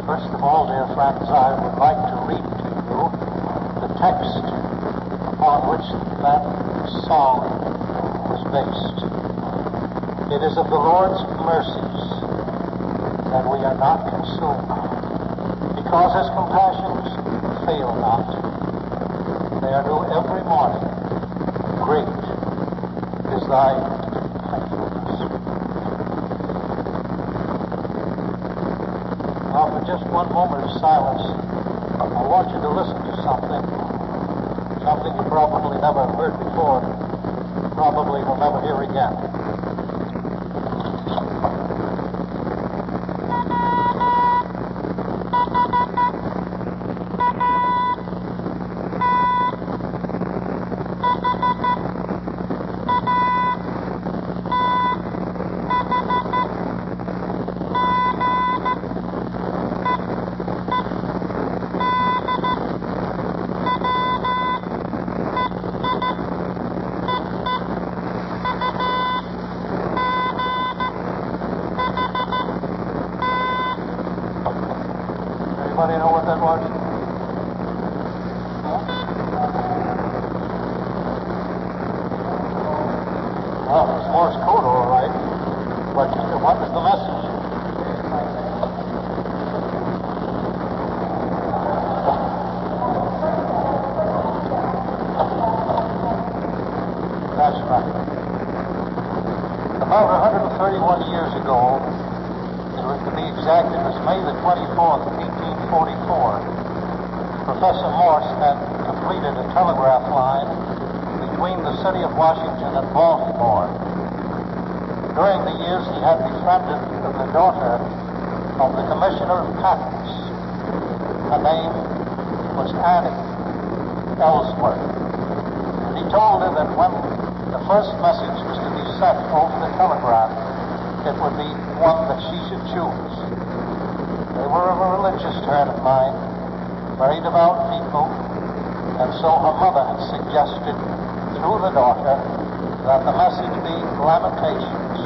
First of all, dear friends, I would like to read to you the text upon which that song was based. It is of the Lord's mercies that we are not consumed, because His compassions fail not. They are new every morning. Great is thy faithfulness. Now, for just one moment of silence, I want you to listen to something you probably never heard before, probably will never hear again. Anybody know what that was? Huh? Well, it's Morse code, all right. But what was the message? That's right. About 131 years ago, to be exact, it was May the 24th, 1844. Professor Morse had completed a telegraph line between the city of Washington and Baltimore. During the years, he had befriended the daughter of the Commissioner of Patents. Her name was Annie Ellsworth. And he told her that when the first message was to be sent over the telegraph, it would be one that she should choose. They were of a religious turn of mind, very devout people, and so her mother had suggested through the daughter that the message be Lamentations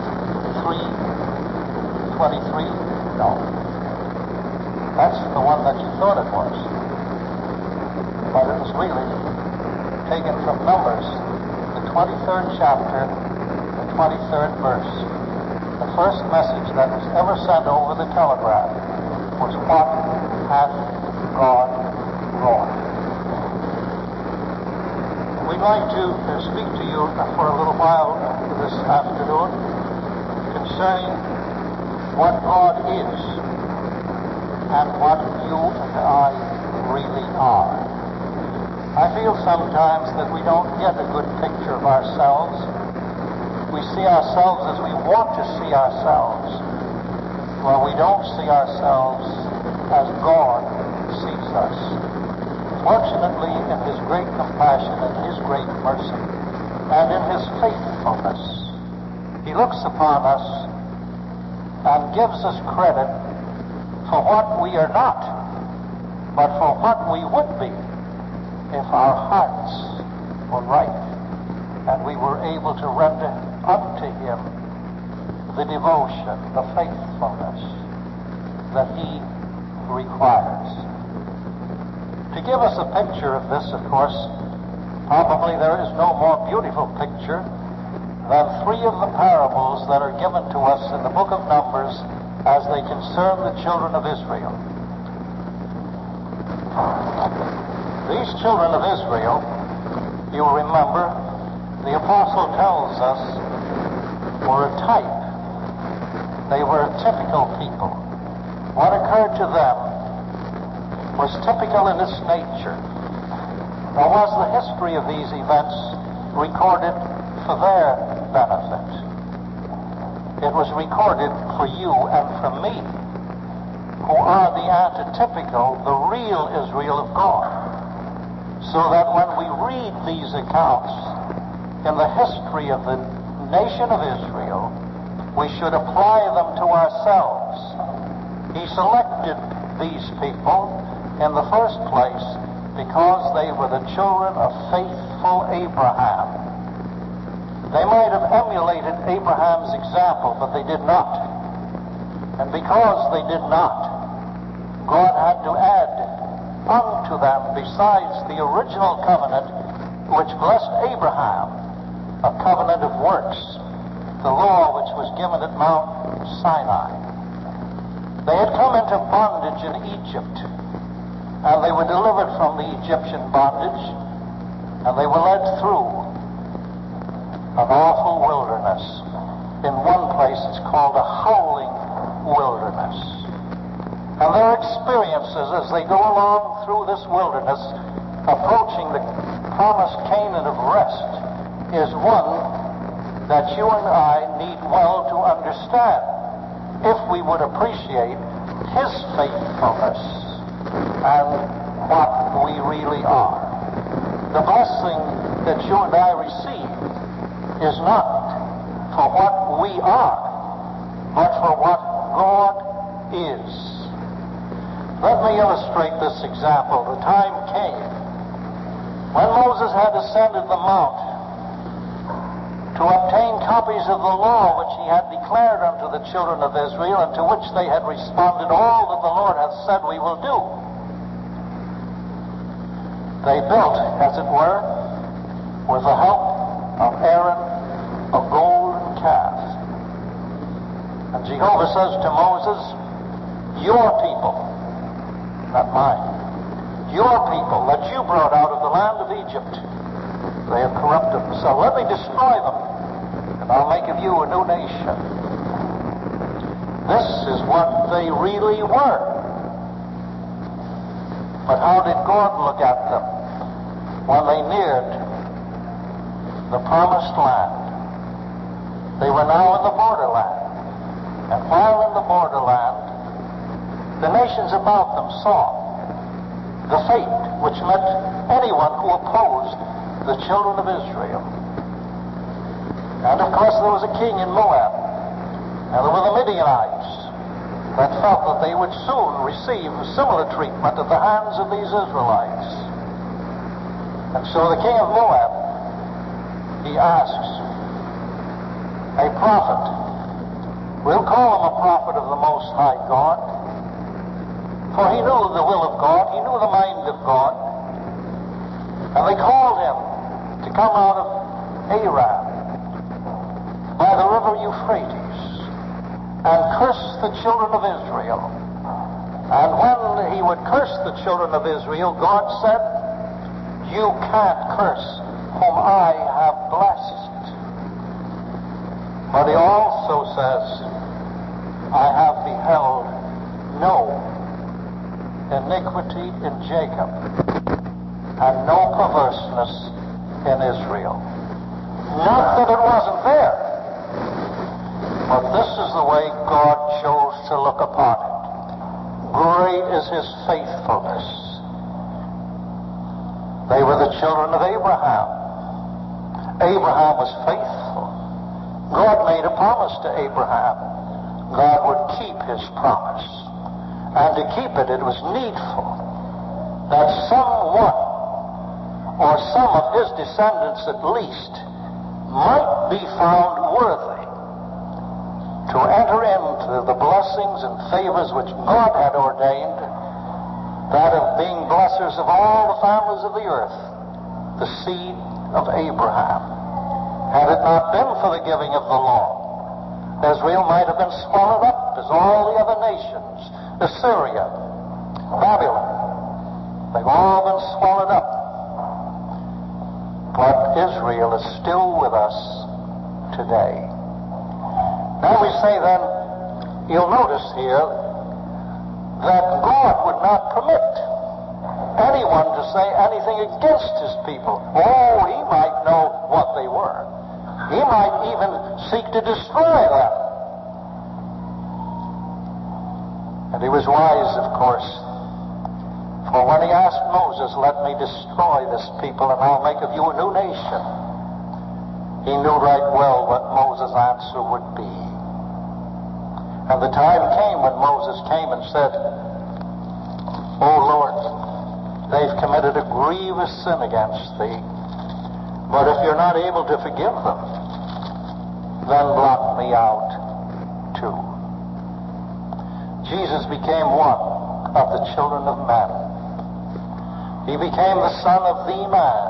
3:23. No. That's the one that you thought it was. But it was really taken from Numbers, the 23rd chapter, the 23rd verse. The first message that was ever sent over the telegraph was, "What hath God wrought?" We'd like to speak to you for a little while this afternoon concerning what God is and what you and I really are. I feel sometimes that we don't get a good picture of ourselves. We see ourselves as we want to see ourselves. Well, we don't see ourselves as God sees us. Fortunately, in His great compassion and His great mercy and in His faithfulness, He looks upon us and gives us credit for what we are not, but for what we would be if our hearts were right and we were able to render unto Him the devotion, the faithfulness that He requires. To give us a picture of this, of course, probably there is no more beautiful picture than three of the parables that are given to us in the book of Numbers as they concern the children of Israel. These children of Israel, you'll remember, the apostle tells us, were a type. They were a typical people. What occurred to them was typical in its nature. Nor was the history of these events recorded for their benefit. It was recorded for you and for me, who are the antitypical, the real Israel of God. So that when we read these accounts in the history of the nation of Israel, we should apply them to ourselves. He selected these people in the first place because they were the children of faithful Abraham. They might have emulated Abraham's example, but they did not. And because they did not, God had to add unto them, besides the original covenant which blessed Abraham, a covenant of works, the law which was given at Mount Sinai. They had come into bondage in Egypt, and they were delivered from the Egyptian bondage, and they were led through an awful wilderness. In one place it's called a howling wilderness. And their experiences as they go along through this wilderness, approaching the promised Canaan of rest, is one that you and I need well to understand if we would appreciate His faithfulness and what we really are. The blessing that you and I receive is not for what we are, but for what God is. Let me illustrate this example. The time came when Moses had ascended the mount to obtain copies of the law which he had declared unto the children of Israel, and to which they had responded, all that the Lord hath said we will do. They built, as it were, with the help of Aaron, a golden calf. And Jehovah says to Moses, your people, not mine, your people that you brought out of the land of Egypt, they have corrupted themselves. Let me destroy them, and I'll make of you a new nation. This is what they really were. But how did God look at them when they neared the promised land? They were now in the borderland. And while in the borderland, the nations about them saw the fate which met anyone who opposed the children of Israel. And of course there was a king in Moab, and there were the Midianites that felt that they would soon receive similar treatment at the hands of these Israelites. And so the king of Moab, he asks a prophet. We'll call him a prophet of the Most High God, for he knew the will of God, he knew the mind of God. And they called him to come out of Aram by the river Euphrates and curse the children of Israel. And when he would curse the children of Israel, God said, you can't curse whom I have blessed. But he also says, I have beheld no iniquity in Jacob and no perverseness in Israel. Not that it wasn't there, but this is the way God chose to look upon it. Great is His faithfulness. They were the children of Abraham. Abraham was faithful. God made a promise to Abraham. God would keep His promise. And to keep it, it was needful that someone, or some of his descendants at least, might be found worthy to enter into the blessings and favors which God had ordained, that of being blessers of all the families of the earth, the seed of Abraham. Had it not been for the giving of the law, Israel might have been swallowed up as all the other nations, Assyria, Babylon. They've all been swallowed up. But Israel is still with us today. Now we say then, you'll notice here, that God would not permit anyone to say anything against His people. Oh, He might know what they were. He might even seek to destroy them. And He was wise, of course, for when He asked Moses, let me destroy this people and I'll make of you a new nation, He knew right well what Moses' answer would be. And the time came when Moses came and said, oh Lord, they've committed a grievous sin against Thee, but if You're not able to forgive them, then blot me out too. Jesus became one of the children of men. He became the Son of the man,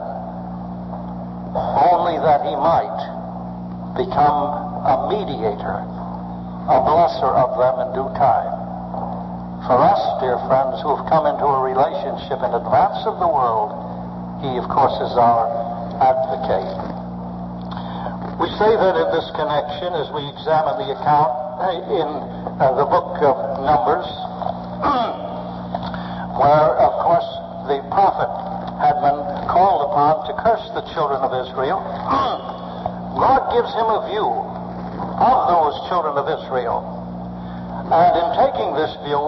only that he might become a mediator, a blesser of them in due time. For us, dear friends, who have come into a relationship in advance of the world, he, of course, is our advocate. We say that in this connection, as we examine the account in the book of Numbers, where, of course, the prophet had been called upon to curse the children of Israel, God gives him a view of those children of Israel. And in taking this view,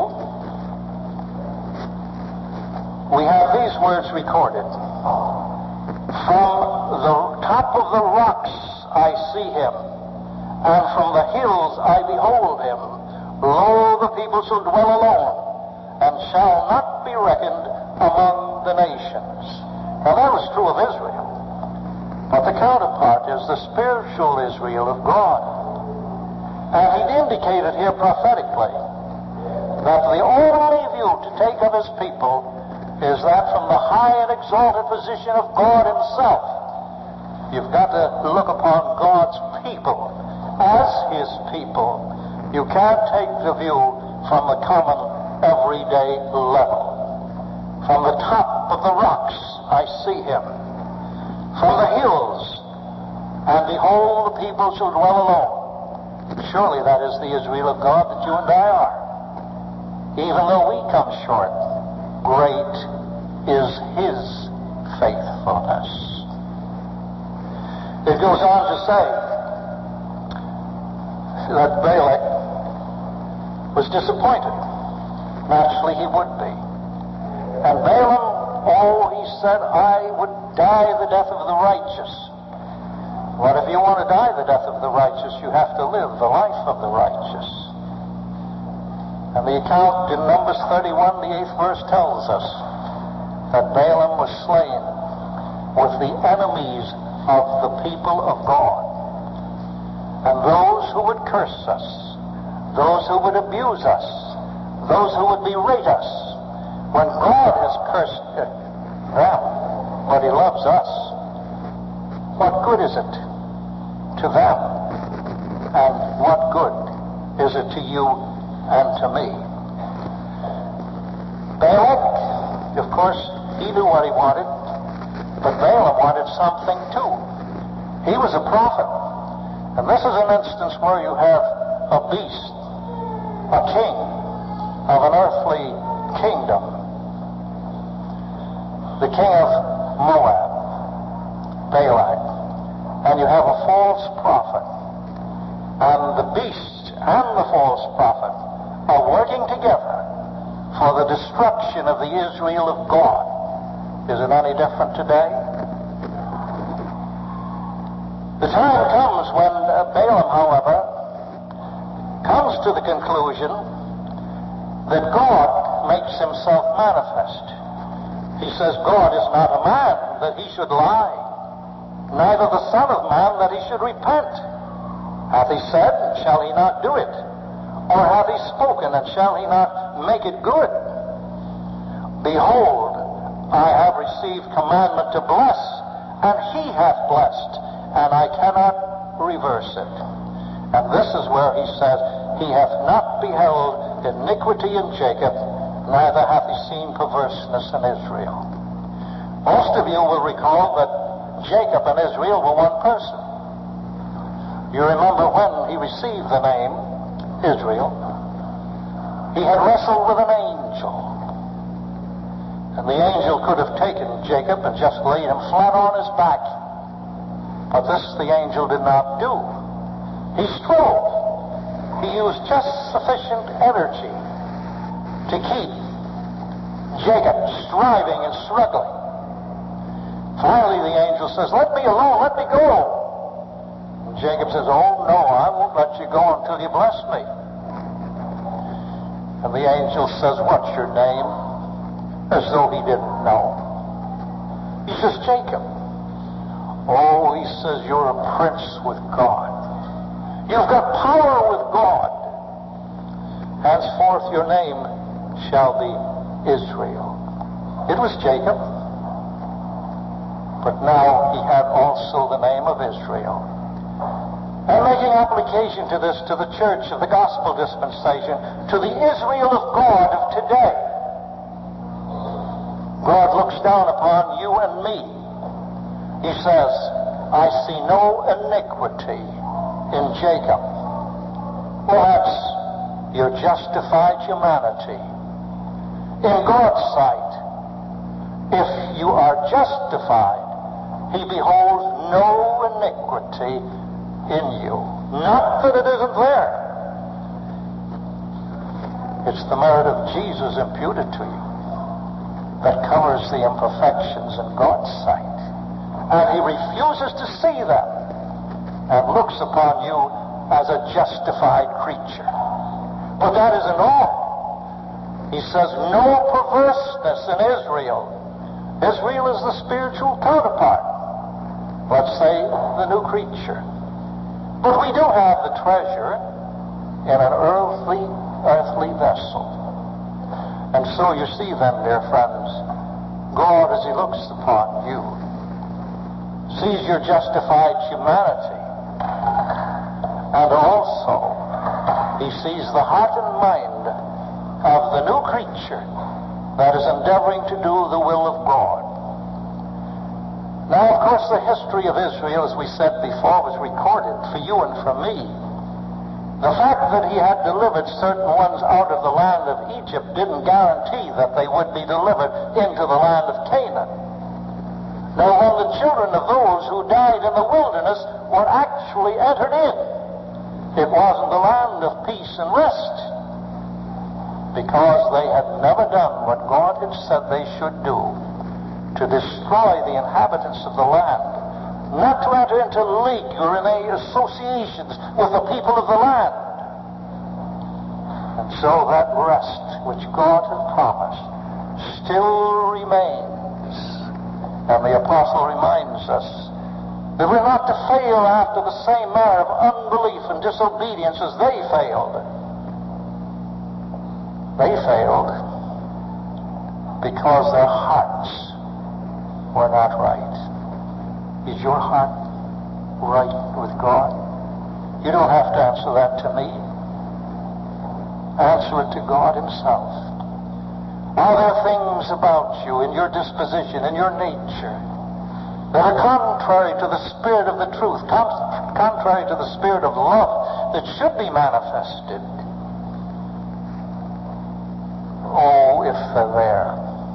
we have these words recorded. From the top of the rocks I see him, and from the hills I behold him. Lo, the people shall dwell alone, and shall not be reckoned among the nations. Now that was true of Israel. But the counterpart is the spiritual Israel of God. And he'd indicated here prophetically that the only view to take of his people is that from the high and exalted position of God himself. You've got to look upon God's people as his people. You can't take the view from the common, everyday level. From the top of the rocks I see him. From the hills, and behold, the people shall dwell alone. Surely that is the Israel of God that you and I are. Even though we come short, great is his faithfulness. It goes on to say that Balak was disappointed. Naturally he would be. And Balaam, he said, I would die the death of the righteous. Well, if you want to die the death of the righteous, you have to live the life of the righteous. And the account in Numbers 31, the 8th verse, tells us that Balaam was slain with the enemies of the people of God. And those who would curse us, those who would abuse us, those who would berate us, when God has cursed them, but he loves us, what good is it to them? And what good is it to you and to me? Balak, of course, he knew what he wanted, but Balaam wanted something too. He was a prophet. And this is an instance where you have a beast, a king of an earthly kingdom, the king of Moab, Balak, and you have a false prophet. And the beast and the false prophet are working together for the destruction of the Israel of God. Is it any different today? The time comes when Balaam, however, comes to the conclusion that God makes himself manifest. He says, God is not a man that he should lie, neither the Son of Man that he should repent. Hath he said, and shall he not do it? Or hath he spoken, and shall he not make it good? Behold, I have received commandment to bless, and he hath blessed, and I cannot reverse it. And this is where he says, he hath not beheld iniquity in Jacob, neither hath he seen perverseness in Israel. Most of you will recall that Jacob and Israel were one person. You remember when he received the name Israel, he had wrestled with an angel. And the angel could have taken Jacob and just laid him flat on his back. But this the angel did not do. He strove. He used just sufficient energy to keep Jacob striving and struggling. Finally, the angel says, let me alone, let me go. And Jacob says, oh, no, I won't let you go until you bless me. And the angel says, what's your name? As though he didn't know. He says, Jacob. Oh, he says, you're a prince with God. You've got power with God. Henceforth your name shall be Israel. It was Jacob, but now he had also the name of Israel. And making application to this, to the church of the gospel dispensation, to the Israel of God of today, God looks down upon you and me. He says, I see no iniquity in Jacob. Perhaps your justified humanity. In God's sight, if you are justified, he beholds no iniquity in you. Not that it isn't there. It's the merit of Jesus imputed to you that covers the imperfections in God's sight. And he refuses to see them and looks upon you as a justified creature. But that isn't all. He says no perverseness in Israel. Israel is the spiritual counterpart, let's say, the new creature. But we do have the treasure in an earthly vessel. And so you see then, dear friends, God, as he looks upon you, sees your justified humanity, and also he sees the heart and mind of the new creature that is endeavoring to do the will of God. Now, of course, the history of Israel, as we said before, was recorded for you and for me. The fact that he had delivered certain ones out of the land of Egypt didn't guarantee that they would be delivered into the land of Canaan. Now, when the children of those who died in the wilderness were actually entered in, it wasn't the land of peace and rest, because they had never done what God had said they should do, to destroy the inhabitants of the land, not to enter into league or in any associations with the people of the land. And so that rest which God had promised still remains. And the apostle reminds us that we're not to fail after the same manner of unbelief and disobedience as they failed. They failed because their hearts were not right. Is your heart right with God? You don't have to answer that to me. Answer it to God himself. Are there things about you, in your disposition, in your nature, that are contrary to the spirit of the truth, contrary to the spirit of love that should be manifested? Oh, if they're there,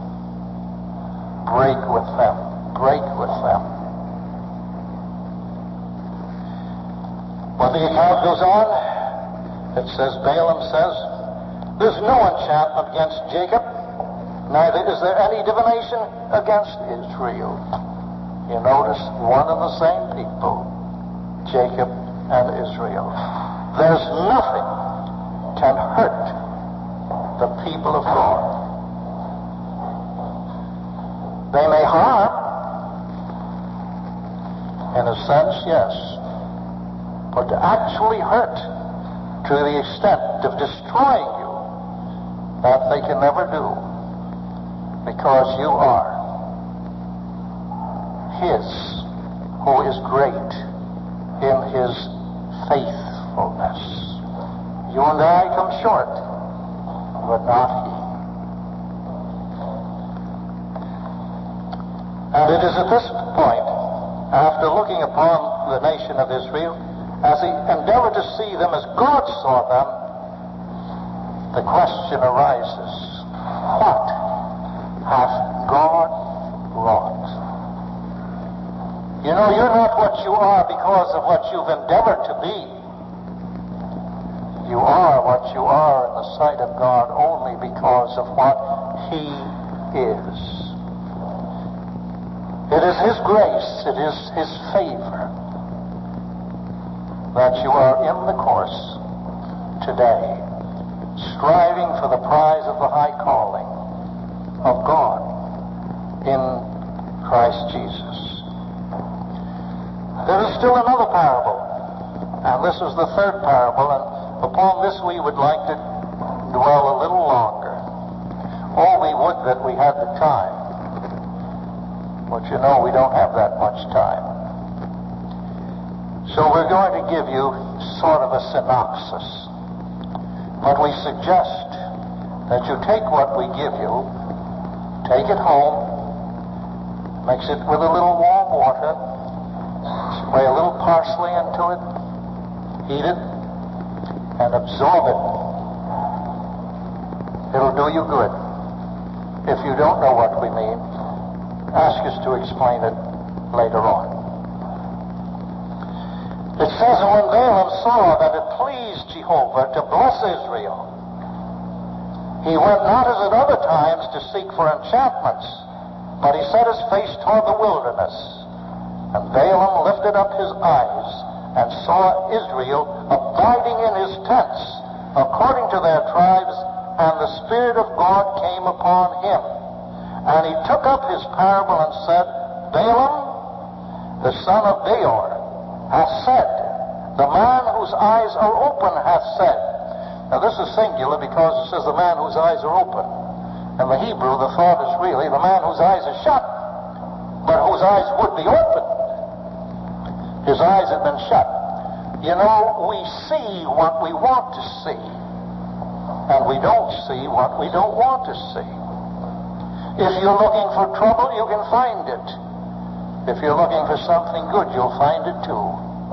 break with them. Break with them. When the account goes on, it says, Balaam says, there's no enchantment against Jacob, neither is there any divination against Israel. You notice, one and the same people, Jacob and Israel. There's nothing can hurt the people of God. They may harm, in a sense, yes, but to actually hurt to the extent of destroying you, that they can never do, because you are his who is great in his faithfulness. You and I come short, but not he. And it is at this point, after looking upon the nation of Israel, as he endeavored to see them as God saw them, the question arises, what hath God wrought? You know, you're not what you are because of what you've endeavored to be. You are what you are in the sight of God only because of what he is. It is his grace, it is his favor that you are in the course today, striving for the prize of the high calling of God in Christ Jesus. There is still another parable, and this is the third parable, and upon this we would like to dwell a little longer. that we had the time. But you know, we don't have that much time. So we're going to give you sort of a synopsis. But we suggest that you take what we give you, take it home, mix it with a little warm water, spray a little parsley into it, heat it, and absorb it. It'll do you good. If you don't know what we mean, ask us to explain it later on. It says, and when Balaam saw that it pleased Jehovah to bless Israel, he went not as at other times to seek for enchantments, but he set his face toward the wilderness. And Balaam lifted up his eyes and saw Israel abiding in his tents, according to their tribes, and the Spirit of God came upon him. And he took up his parable and said, Balaam, the son of Beor, hath said, the man whose eyes are open hath said. Now this is singular because it says the man whose eyes are open. In the Hebrew, the thought is really the man whose eyes are shut, but whose eyes would be open. His eyes have been shut. You know, we see what we want to see, and we don't see what we don't want to see. If you're looking for trouble, you can find it. If you're looking for something good, you'll find it too.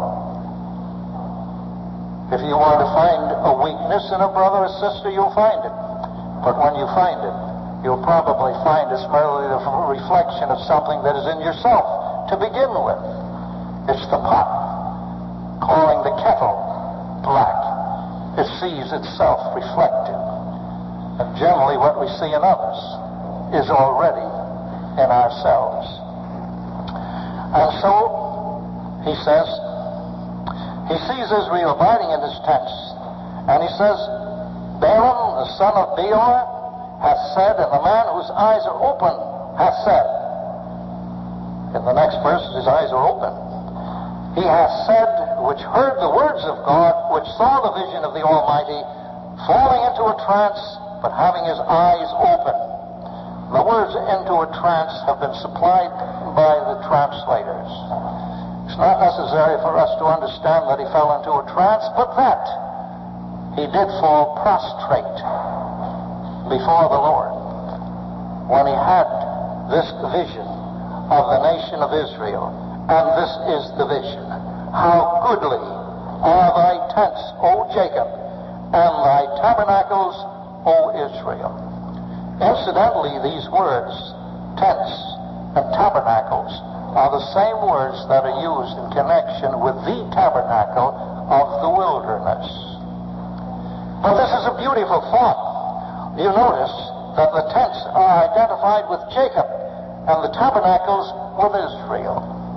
If you want to find a weakness in a brother or sister, you'll find it. But when you find it, you'll probably find it's merely the reflection of something that is in yourself to begin with. It's the pot calling the kettle black. It sees itself reflected. And generally what we see in others is already in ourselves. And so, he says, he sees Israel abiding in his tents, and he says, Balaam, the son of Beor, hath said, and the man whose eyes are open hath said. In the next verse, his eyes are open. He hath said, which heard the words of God, which saw the vision of the Almighty, falling into a trance, but having his eyes open. The words into a trance have been supplied by the translators. It's not necessary for us to understand that he fell into a trance, but that he did fall prostrate before the Lord when he had this vision of the nation of Israel. And this is the vision. How goodly are thy tents, O Jacob, and thy tabernacles, O Israel. Incidentally, these words, tents and tabernacles, are the same words that are used in connection with the tabernacle of the wilderness. But this is a beautiful thought. You notice that the tents are identified with Jacob and the tabernacles with Israel.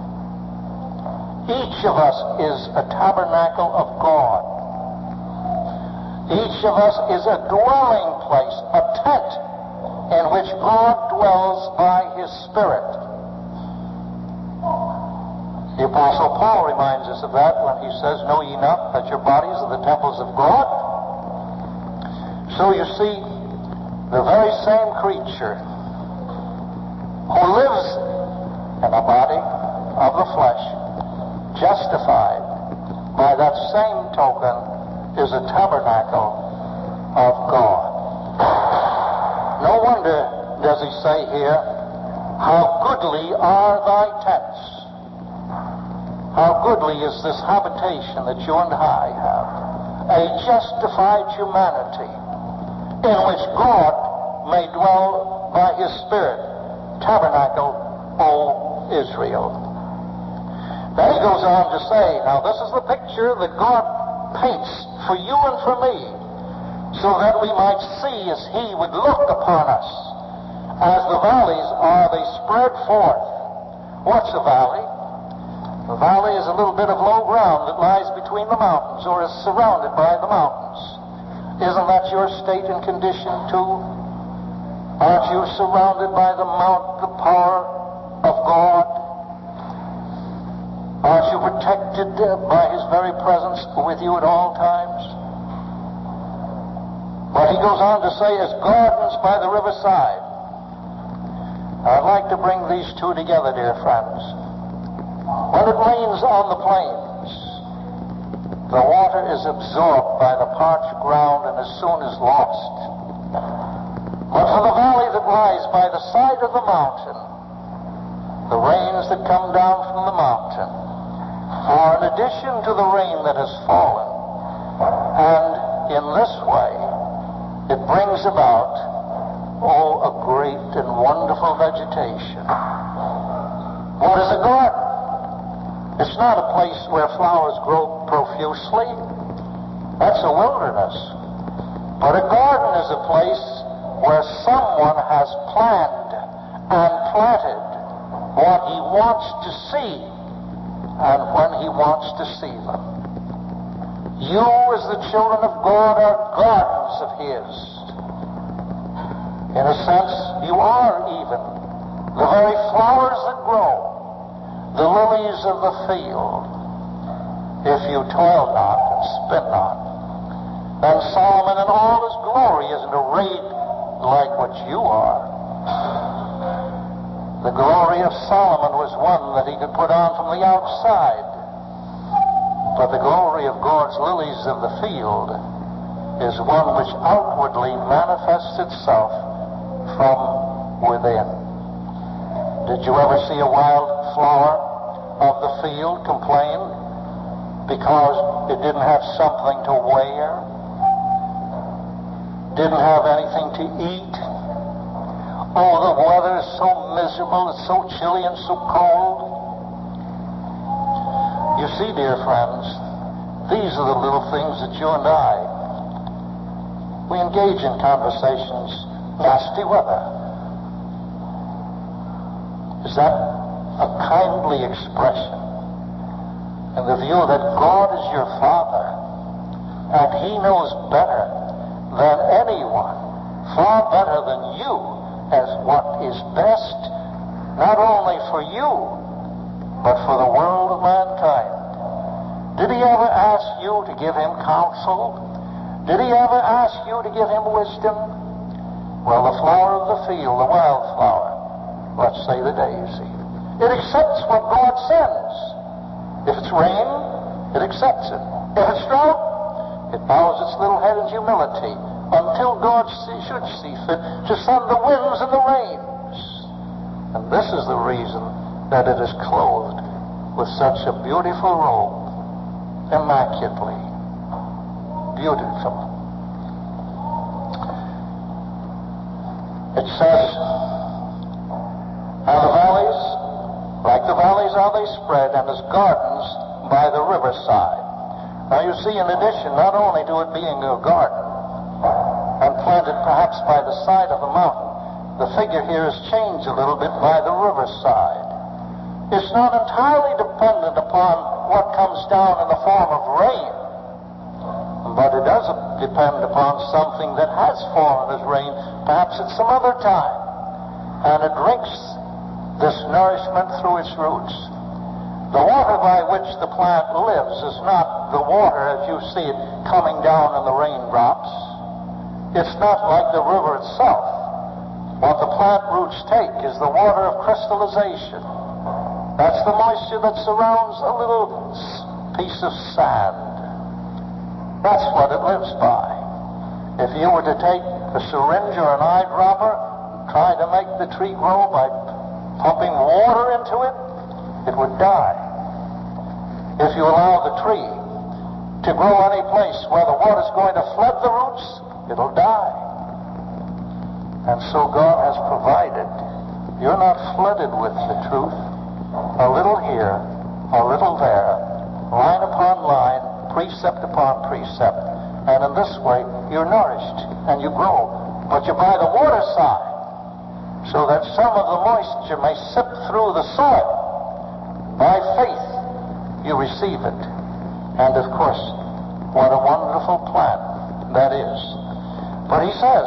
Each of us is a tabernacle of God. Each of us is a dwelling place, a tent in which God dwells by his Spirit. The Apostle Paul reminds us of that when he says, know ye not that your bodies are the temples of God? So you see, the very same creature who lives in a body of the flesh, justified by that same token, is a tabernacle of God. No wonder does he say here, how goodly are thy tents. How goodly is this habitation that you and I have, a justified humanity in which God may dwell by his Spirit. Tabernacle, O Israel. Then he goes on to say, now this is the picture that God paints for you and for me, so that we might see as he would look upon us. As the valleys are, they spread forth. What's a valley? A valley is a little bit of low ground that lies between the mountains or is surrounded by the mountains. Isn't that your state and condition too? Aren't you surrounded by the power of God? Aren't you protected by his very presence with you at all times? But he goes on to say, as gardens by the riverside, I'd like to bring these two together, dear friends. When it rains on the plains, the water is absorbed by the parched ground and as soon is lost. But for the valley that lies by the side of the mountain, the rains that come down from the mountain are in addition to the rain that has fallen. And in this way, it brings about, a great and wonderful vegetation. What is a garden? It's not a place where flowers grow profusely. That's a wilderness. But a garden is a place where someone has planned and planted what he wants to see and when he wants to see them. You, as the children of God, are gardens of his. In a sense, you are even the very flowers that grow, the lilies of the field, if you toil not and spin not. And Solomon in all his glory isn't arrayed like what you are. The glory of Solomon was one that he could put on from the outside. But the glory of God's lilies of the field is one which outwardly manifests itself from within. Did you ever see a wild flower of the field complain because it didn't have something to wear? Didn't have anything to eat? Oh, the weather is so miserable, it's so chilly and so cold. You see, dear friends, these are the little things that you and I, we engage in conversations. Nasty weather. Is that a kindly expression in the view that God is your Father and He knows better than anyone, far better than you, as what is best, not only for you, but for the world of mankind? Did He ever ask you to give Him counsel? Did He ever ask you to give Him wisdom? Well, the flower of the field, the wildflower, let's say the daisy, it accepts what God sends. If it's rain, it accepts it. If it's drought, it bows its little head in humility until God should see fit to send the winds and the rains. And this is the reason that it is clothed with such a beautiful robe, immaculately beautiful. It says, and the valleys, like the valleys are they spread, and as gardens by the riverside. Now you see, in addition, not only to it being a garden, and planted perhaps by the side of a mountain, the figure here is changed a little bit by the riverside. It's not entirely dependent upon what comes down in the form of rain, but it does depend upon something that has fallen as rain, perhaps at some other time, and it drinks this nourishment through its roots. The water by which the plant lives is not the water as you see it coming down in the raindrops. It's not like the river itself. What the plant roots take is the water of crystallization. That's the moisture that surrounds a little piece of sand. That's what it lives by. If you were to take a syringe or an eyedropper and try to make the tree grow by pumping water into it, it would die. If you allow the tree to grow any place where the water is going to flood the roots, it'll die. And so God has provided. You're not flooded with the truth. A little here, a little there, line upon line, precept upon precept. And in this way, you're nourished and you grow. But you're by the water side, so that some of the moisture may sip through the soil. By faith, you receive it. And of course, what a wonderful plant that is. But he says,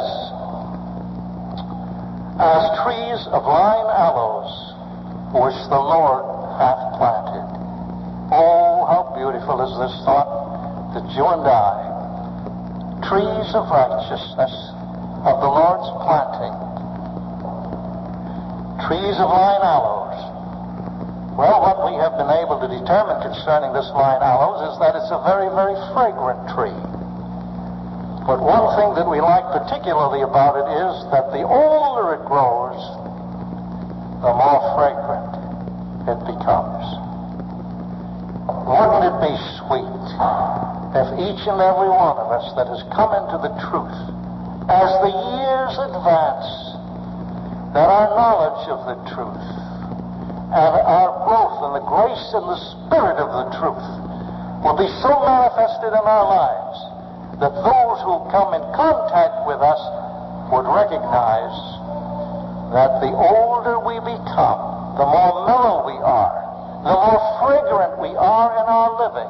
as trees of vine aloes, which the Lord hath planted. Oh, how beautiful is this thought, that you and I, trees of righteousness of the Lord's planting, trees of line aloes. Well, what we have been able to determine concerning this line aloes is that it's a very, very fragrant tree. But one thing that we like particularly about it is that the older it grows, the more fragrant it becomes. Wouldn't it be sweet if each and every one of us that has come into the truth, as the years advance, that our knowledge of the truth and our growth in the grace and the spirit of the truth will be so manifested in our lives that those who come in contact with us would recognize that the older we become, the more mellow we are, the more fragrant we are in our living.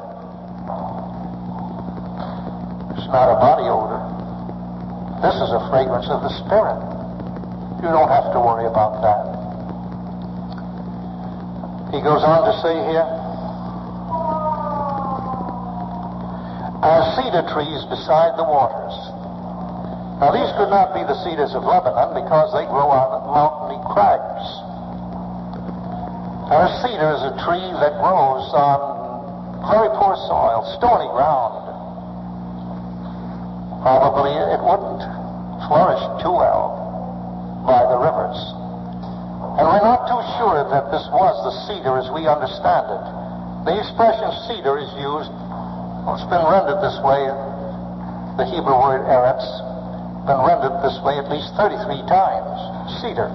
It's not a body odor. This is a fragrance of the Spirit. You don't have to worry about that. He goes on to say here, as cedar trees beside the waters. Now these could not be the cedars of Lebanon because they grow on mountainy crags. Now a cedar is a tree that grows on very poor soil, stony ground. Probably it wouldn't flourish too well by the rivers. And we're not too sure that this was the cedar as we understand it. The expression cedar is used, it's been rendered this way, the Hebrew word eretz, been rendered this way at least 33 times, cedar.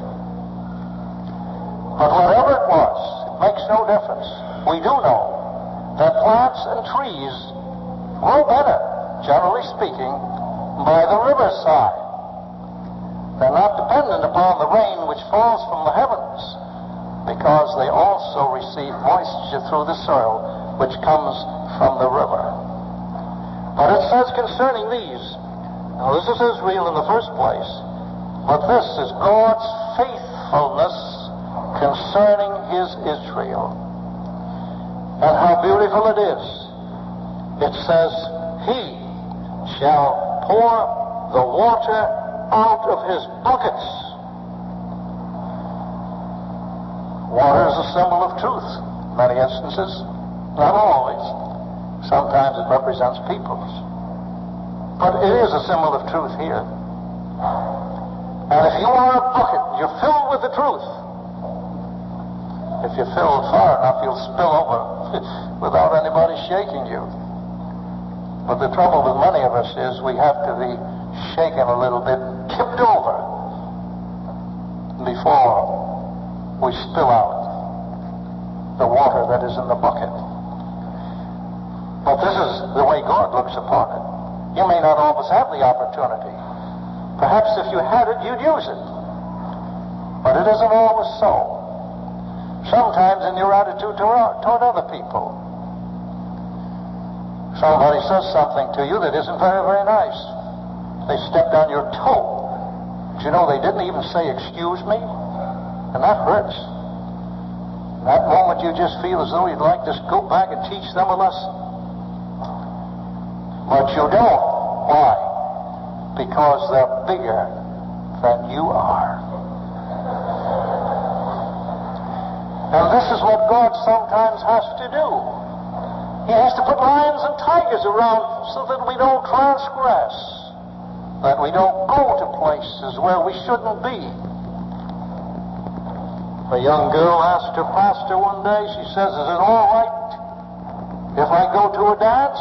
But whatever it was, it makes no difference. We do know that plants and trees grow better, generally speaking, by the riverside. They're not dependent upon the rain which falls from the heavens, because they also receive moisture through the soil which comes from the river. But it says concerning these, now this is Israel in the first place, but this is God's faithfulness concerning his Israel. And how beautiful it is. It says, he shall pour the water out of his buckets. Water is a symbol of truth in many instances, not always. Sometimes it represents peoples. But it is a symbol of truth here. And if you are a bucket, you're filled with the truth. If you fill it far enough, you'll spill over without anybody shaking you. But the trouble with many of us is we have to be shaken a little bit, tipped over, before we spill out the water that is in the bucket. But this is the way God looks upon it. You may not always have the opportunity. Perhaps if you had it, you'd use it. But it isn't always so. Sometimes in your attitude toward other people. Somebody says something to you that isn't very, very nice. They stepped on your toe. But you know, they didn't even say, excuse me. And that hurts. In that moment, you just feel as though you'd like to go back and teach them a lesson. But you don't. Why? Because they're bigger than you are. And this is what God sometimes has to do. He has to put lions and tigers around so that we don't transgress, that we don't go to places where we shouldn't be. A young girl asked her pastor one day, she says, is it all right if I go to a dance?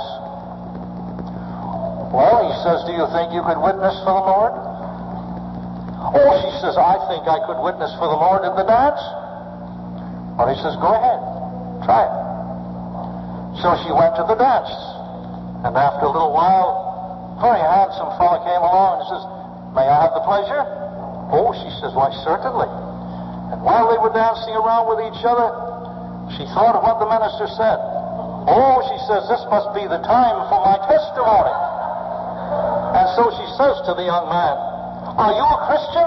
Well, he says, do you think you could witness for the Lord? Oh, she says, I think I could witness for the Lord at the dance. Well, he says, go ahead, try it. So she went to the dance. And after a little while, a very handsome fellow came along and says, may I have the pleasure? Oh, she says, why, certainly. And while they were dancing around with each other, she thought of what the minister said. Oh, she says, this must be the time for my testimony. And so she says to the young man, are you a Christian?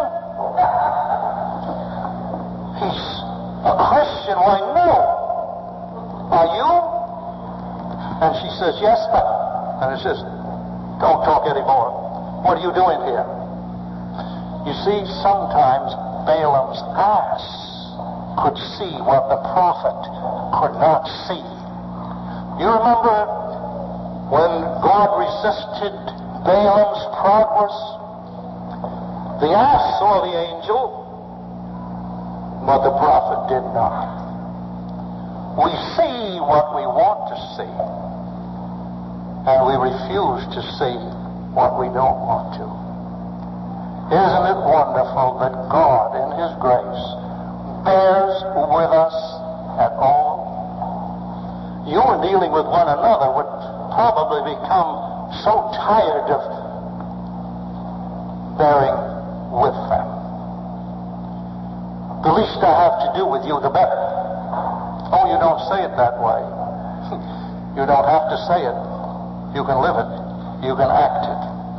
He's a Christian? Why, no. Are you? And she says, yes, ma'am. And he says, don't talk anymore. What are you doing here? You see, sometimes Balaam's ass could see what the prophet could not see. You remember when God resisted Balaam's progress? The ass saw the angel, but the prophet did not. We see what we want to see, and we refuse to see what we don't want to. Isn't it wonderful that God, in His grace, bears with us at all? You and dealing with one another would probably become so tired of bearing with them. The least I have to do with you, the better. Oh, you don't say it that way. You don't have to say it. You can live it. You can act it.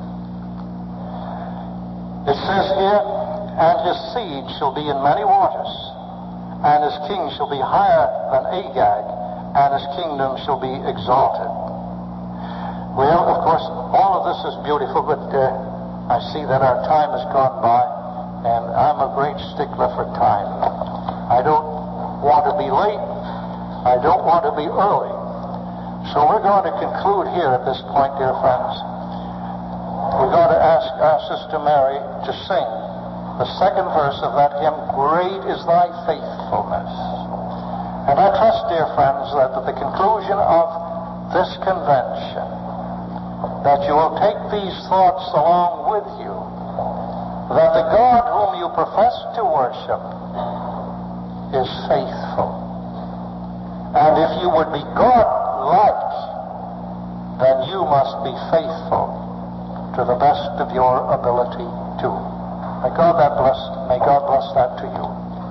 It says here, and his seed shall be in many waters, and his king shall be higher than Agag, and his kingdom shall be exalted. Well, of course, all of this is beautiful, but I see that our time has gone by, and I'm a great stickler for time. I don't want to be late. I don't want to be early. So we're going to conclude here at this point, dear friends. We're going to ask our Sister Mary to sing the second verse of that hymn, Great is Thy Faithfulness. And I trust, dear friends, that at the conclusion of this convention, that you will take these thoughts along with you, that the God whom you profess to worship is faithful. And if you would be God-like, then you must be faithful to the best of your ability too. May God bless that to you.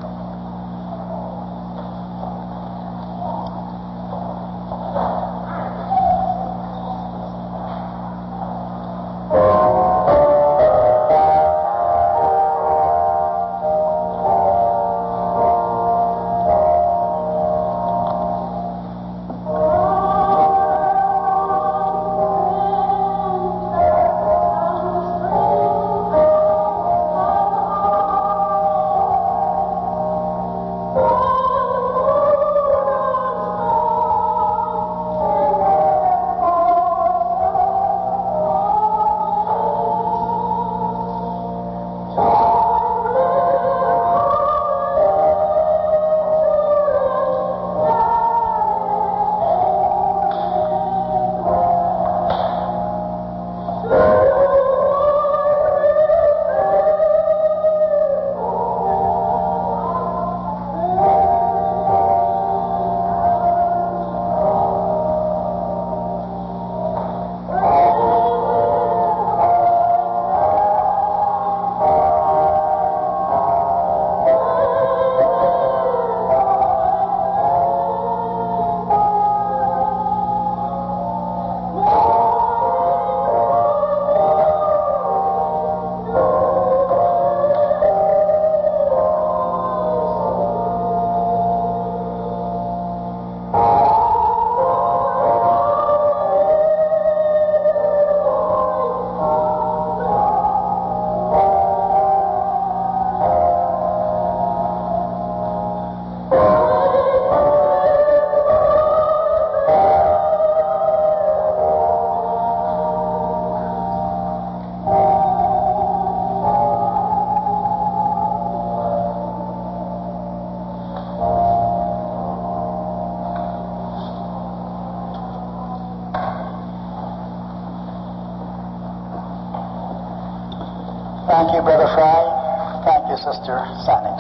Thank you, Brother Fry. Thank you, Sister Sanix.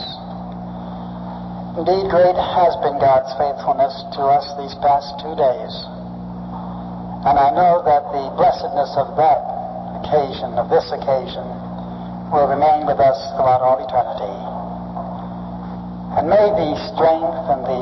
Indeed, great has been God's faithfulness to us these past 2 days. And I know that the blessedness of that occasion, of this occasion, will remain with us throughout all eternity. And may the strength and the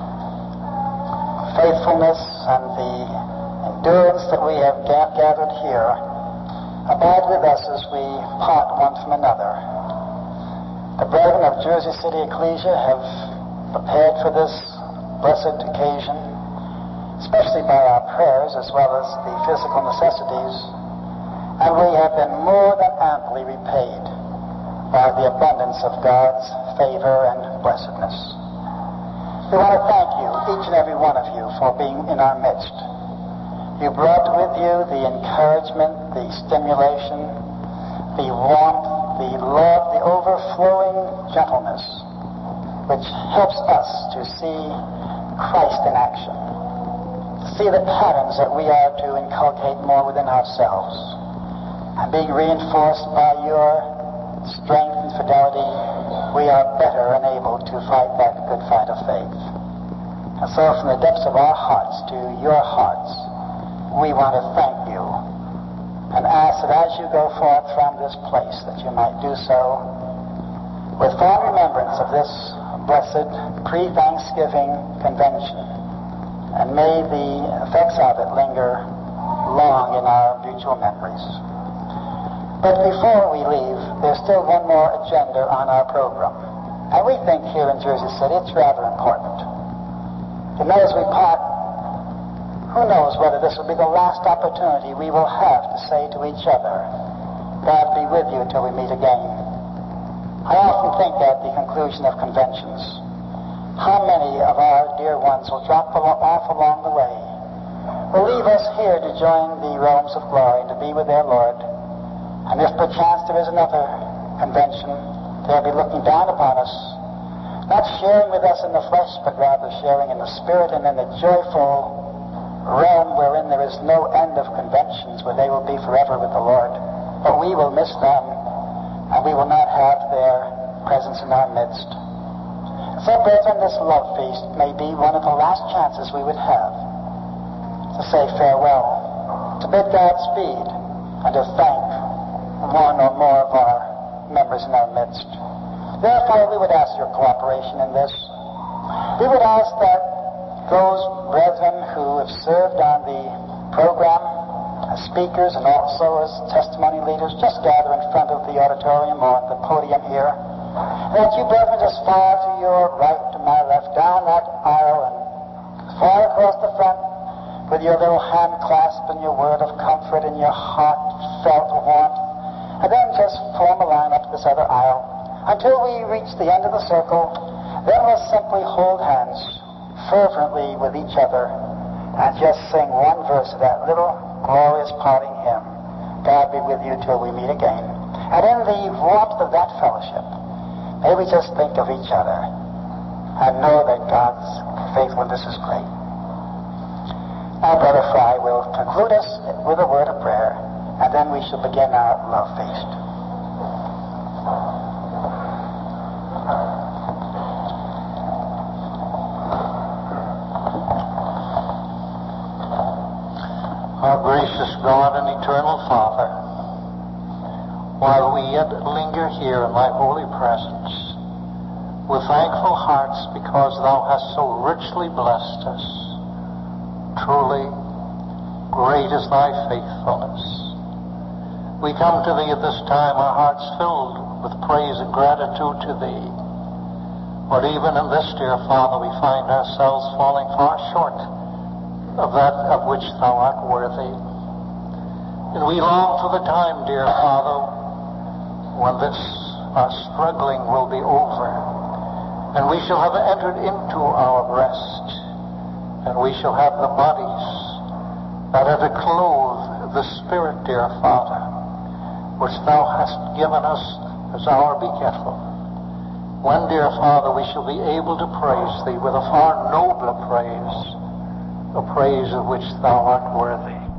faithfulness and the endurance that we have gathered here abide with us as we part one from another. The brethren of Jersey City Ecclesia have prepared for this blessed occasion, especially by our prayers as well as the physical necessities, and we have been more than amply repaid by the abundance of God's favor and blessedness. We want to thank you, each and every one of you, for being in our midst. You brought with you the encouragement, the stimulation, the warmth, the love, the overflowing gentleness, which helps us to see Christ in action, to see the patterns that we are to inculcate more within ourselves. And being reinforced by your strength and fidelity, we are better enabled to fight that good fight of faith. And so from the depths of our hearts to your hearts, we want to thank you and ask that as you go forth from this place, that you might do so with fond remembrance of this blessed pre-Thanksgiving convention. And may the effects of it linger long in our mutual memories. But before we leave, there's still one more agenda on our program. And we think here in Jersey City it's rather important. You know, as we part, who knows whether this will be the last opportunity we will have to say to each other, God be with you till we meet again. I often think at the conclusion of conventions, how many of our dear ones will drop off along the way, will leave us here to join the realms of glory and to be with their Lord. And if perchance there is another convention, they'll be looking down upon us, not sharing with us in the flesh, but rather sharing in the spirit and in the joyful realm wherein there is no end of conventions, where they will be forever with the Lord. But we will miss them, and we will not have their presence in our midst. So, brethren, this love feast may be one of the last chances we would have to say farewell, to bid Godspeed, and to thank one or more of our members in our midst. Therefore, we would ask your cooperation in this. We would ask that those brethren who have served on the program as speakers and also as testimony leaders just gather in front of the auditorium or at the podium here. And that you brethren just far to your right, to my left, down that aisle and far across the front with your little hand clasp and your word of comfort and your heartfelt warmth. And then just form a line up this other aisle until we reach the end of the circle. Then we'll simply hold hands fervently with each other and just sing one verse of that little glorious parting hymn, God be with you till we meet again. And in the warmth of that fellowship, may we just think of each other and know that God's faithfulness is great. Now, Brother Fry will conclude us with a word of prayer, and then we shall begin our love feast. Our gracious God and eternal Father, while we yet linger here in thy holy presence, with thankful hearts because thou hast so richly blessed us, truly great is thy faithfulness. We come to thee at this time, our hearts filled with praise and gratitude to thee. But even in this, dear Father, we find ourselves falling far short of that of which thou art worthy. And we long for the time, dear Father, when this our struggling will be over, and we shall have entered into our rest, and we shall have the bodies that are to clothe the Spirit, dear Father, which thou hast given us as our begettal. When, dear Father, we shall be able to praise thee with a far nobler praise, a praise of which thou art worthy.